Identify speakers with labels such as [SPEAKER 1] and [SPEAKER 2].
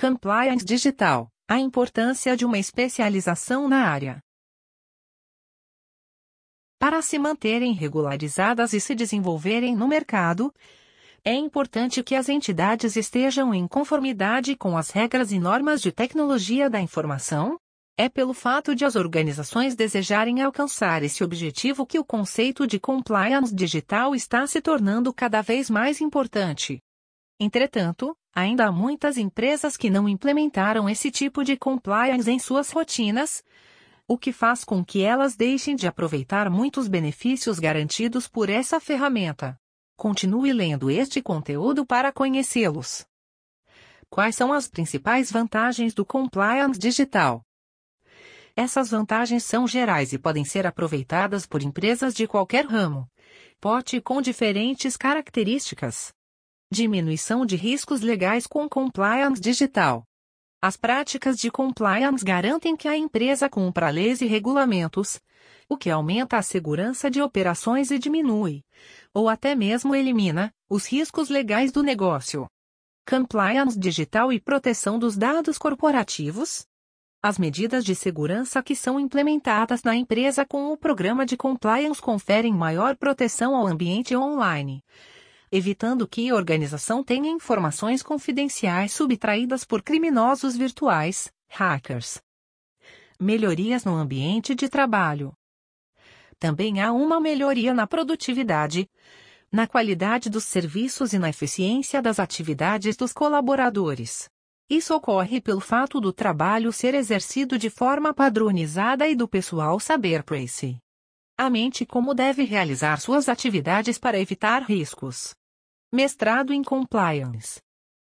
[SPEAKER 1] Compliance digital, a importância de uma especialização na área. Para se manterem regularizadas e se desenvolverem no mercado, é importante que as entidades estejam em conformidade com as regras e normas de tecnologia da informação. É pelo fato de as organizações desejarem alcançar esse objetivo que o conceito de compliance digital está se tornando cada vez mais importante. Entretanto, ainda há muitas empresas que não implementaram esse tipo de compliance em suas rotinas, o que faz com que elas deixem de aproveitar muitos benefícios garantidos por essa ferramenta. Continue lendo este conteúdo para conhecê-los. Quais são as principais vantagens do compliance digital? Essas vantagens são gerais e podem ser aproveitadas por empresas de qualquer ramo, porte com diferentes características. Diminuição de riscos legais com compliance digital. As práticas de compliance garantem que a empresa cumpra leis e regulamentos, o que aumenta a segurança de operações e diminui, ou até mesmo elimina, os riscos legais do negócio. Compliance digital e proteção dos dados corporativos. As medidas de segurança que são implementadas na empresa com o programa de compliance conferem maior proteção ao ambiente online, evitando que a organização tenha informações confidenciais subtraídas por criminosos virtuais, hackers. Melhorias no ambiente de trabalho. Também há uma melhoria na produtividade, na qualidade dos serviços e na eficiência das atividades dos colaboradores. Isso ocorre pelo fato do trabalho ser exercido de forma padronizada e do pessoal saber precisamente como deve realizar suas atividades para evitar riscos. Mestrado em Compliance.